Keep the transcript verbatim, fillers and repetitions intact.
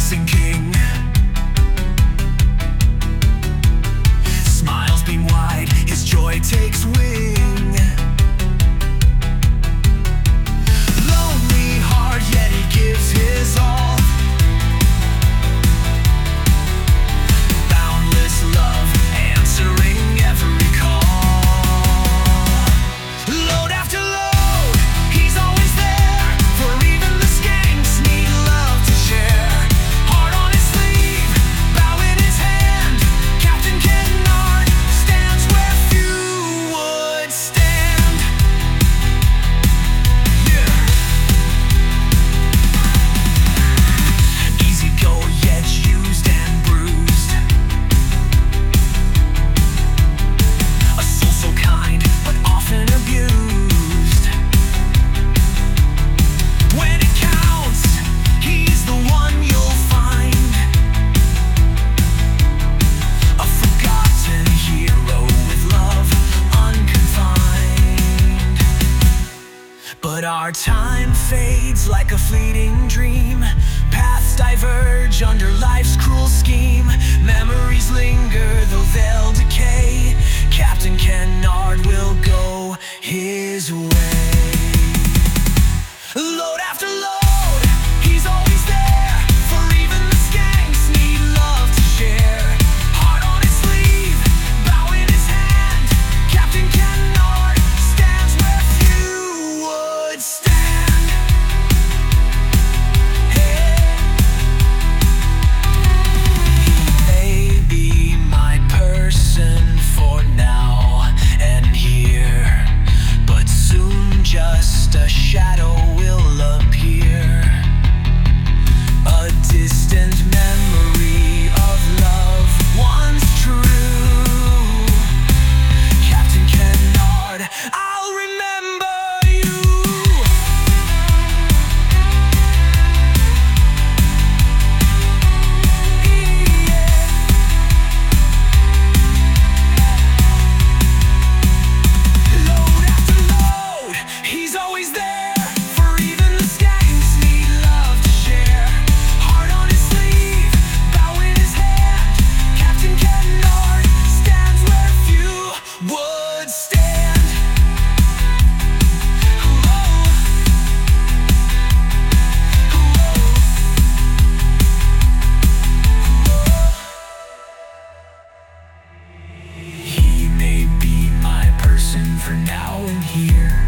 sinking. Smiles beam wide, his joy takes wing. Lonely heart, yet he gives his all. Boundless love, answering every call. Load after load, he's always there, for even the skanks need love to share. Heart on his sleeve, bow in his hand, Captain Kennard stands where few would stand. Yeah. Easy go, yet used and bruised. A soul so kind, but often abused. When it counts, he's the one you'll find. A forgotten hero with love unconfined. But our time fades like a fleeting dream. Paths diverge under life's cruel scheme. Memories linger, though they'll decay. Captain Kennard will go his way. Load after load, he's always there, for even the skanks need love to share. Heart on his sleeve, bow in his hand, Captain Kennard stands where few would stand. Hey. He may be my person for now and here, but soon just a shadow will appear. A distant memory of love once true. Captain Kennard, I'll remember you. Load after load, he's always there, for even the skanks need love to share. Heart on his sleeve, bow in his hand, Captain Kennard stands where few would stand. He may be my person for now and here,